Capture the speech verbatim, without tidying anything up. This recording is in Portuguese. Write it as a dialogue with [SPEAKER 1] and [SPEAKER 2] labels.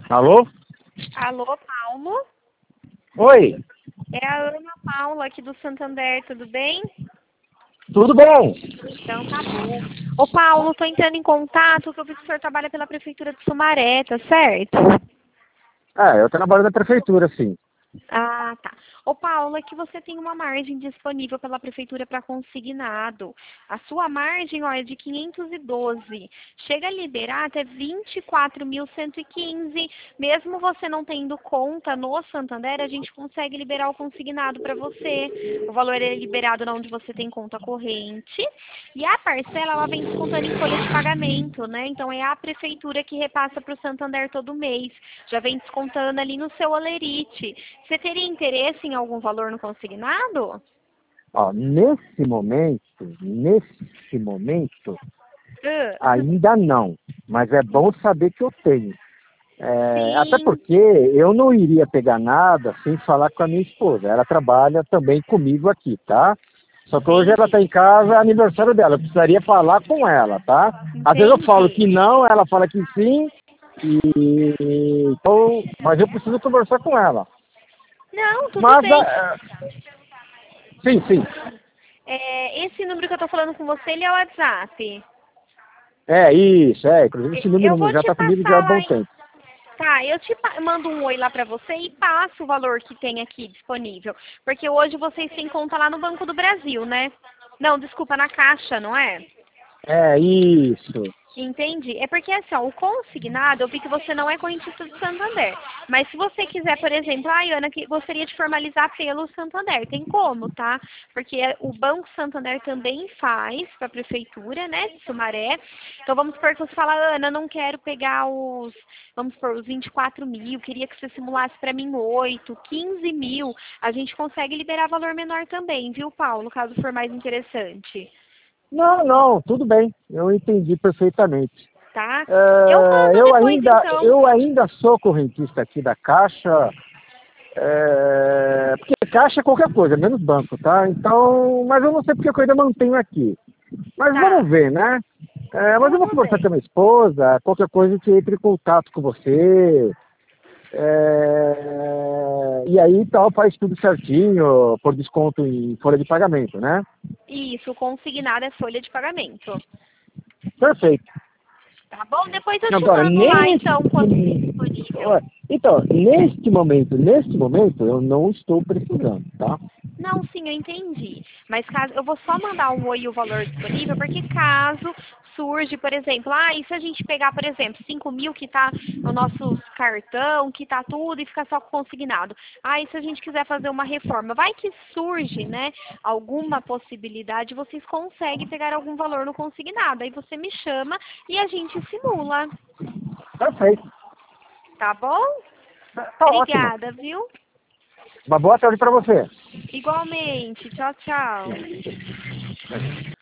[SPEAKER 1] Alô?
[SPEAKER 2] Alô, Paulo?
[SPEAKER 1] Oi,
[SPEAKER 2] É a Ana Paula aqui do Santander, tudo bem?
[SPEAKER 1] tudo bom?
[SPEAKER 2] Então tá bom. Ô Paulo, tô entrando em contato que eu vi que o senhor trabalha pela Prefeitura de Sumaré, tá certo?
[SPEAKER 1] É, eu trabalho na prefeitura, sim.
[SPEAKER 2] Ah, tá. Ô Paulo, é que você tem uma margem disponível pela Prefeitura para consignado. A sua margem, ó, é de quinhentos e doze. Chega a liberar até vinte e quatro mil cento e quinze. Mesmo você não tendo conta no Santander, a gente consegue liberar o consignado para você. O valor é liberado na onde você tem conta corrente. E a parcela, ela vem descontando em folha de pagamento, né? Então é a Prefeitura que repassa para o Santander todo mês. Já vem descontando ali no seu Olerite. Você teria interesse em algum valor no consignado?
[SPEAKER 1] Ó, nesse momento, nesse momento,
[SPEAKER 2] Ah,
[SPEAKER 1] ainda não. Mas é bom saber que eu tenho. É, até
[SPEAKER 2] sim,
[SPEAKER 1] porque eu não iria pegar nada sem falar com a minha esposa. Ela trabalha também comigo aqui, tá? Só que hoje ela está
[SPEAKER 2] entendi,
[SPEAKER 1] em casa, é aniversário dela. Eu precisaria falar com ela, tá? Às vezes eu falo que
[SPEAKER 2] entendi.
[SPEAKER 1] não, ela fala que sim. E, então, mas eu preciso conversar com ela.
[SPEAKER 2] Não, tudo
[SPEAKER 1] Mas,
[SPEAKER 2] bem.
[SPEAKER 1] ah, sim, sim.
[SPEAKER 2] É, esse número que eu tô falando com você, ele é o WhatsApp.
[SPEAKER 1] É isso, é. Inclusive esse
[SPEAKER 2] Eu
[SPEAKER 1] número
[SPEAKER 2] vou
[SPEAKER 1] já
[SPEAKER 2] te
[SPEAKER 1] está comigo já há
[SPEAKER 2] passar
[SPEAKER 1] bom
[SPEAKER 2] lá em...
[SPEAKER 1] tempo.
[SPEAKER 2] Tá, eu te pa- mando um oi lá pra você e passo o valor que tem aqui disponível. Porque hoje vocês têm conta lá no Banco do Brasil, né? Não, desculpa, na Caixa, não é?
[SPEAKER 1] É isso.
[SPEAKER 2] Entendi. É porque assim, ó, o consignado, eu vi que você não é correntista do Santander. Mas se você quiser, por exemplo, a Ana que gostaria de formalizar pelo Santander, tem como, tá? Porque o Banco Santander também faz para a prefeitura, né, de Sumaré. Então vamos supor que você fala, Ana, não quero pegar os, vamos supor, os vinte e quatro mil, queria que você simulasse para mim oito, quinze mil. A gente consegue liberar valor menor também, viu, Paulo, caso for mais interessante.
[SPEAKER 1] Não, não, tudo bem. Eu entendi perfeitamente.
[SPEAKER 2] Tá? Eu
[SPEAKER 1] É,
[SPEAKER 2] mando
[SPEAKER 1] eu
[SPEAKER 2] depois
[SPEAKER 1] ainda,
[SPEAKER 2] então.
[SPEAKER 1] eu ainda sou correntista aqui da Caixa, é, porque Caixa é qualquer coisa, menos banco, tá? Então, mas eu não sei porque que eu ainda mantenho aqui. Mas
[SPEAKER 2] Tá.
[SPEAKER 1] vamos ver, né? É, mas eu vou
[SPEAKER 2] Tudo
[SPEAKER 1] conversar com a
[SPEAKER 2] bem.
[SPEAKER 1] minha esposa, qualquer coisa que entre em contato com você. É, e aí tal, faz tudo certinho, por desconto em folha de pagamento, né?
[SPEAKER 2] Isso, consignado é folha de pagamento.
[SPEAKER 1] Perfeito.
[SPEAKER 2] Tá bom? Depois eu te
[SPEAKER 1] Agora,
[SPEAKER 2] mando lá,
[SPEAKER 1] neste,
[SPEAKER 2] então, quando ficar disponível.
[SPEAKER 1] então, neste momento, neste momento, eu não estou precisando, tá?
[SPEAKER 2] Não, sim, eu entendi. Mas caso eu vou só mandar um oi e o valor disponível, porque caso surge, por exemplo, ah, e se a gente pegar, por exemplo, cinco mil que tá no nosso cartão, que tá tudo e fica só consignado. Ah, e se a gente quiser fazer uma reforma, vai que surge, né, alguma possibilidade, vocês conseguem pegar algum valor no consignado. Aí você me chama e a gente simula,
[SPEAKER 1] Perfeito.
[SPEAKER 2] tá bom?
[SPEAKER 1] Tá, tá ótimo.
[SPEAKER 2] Obrigada, viu?
[SPEAKER 1] Uma boa tarde para você.
[SPEAKER 2] Igualmente. Tchau, tchau.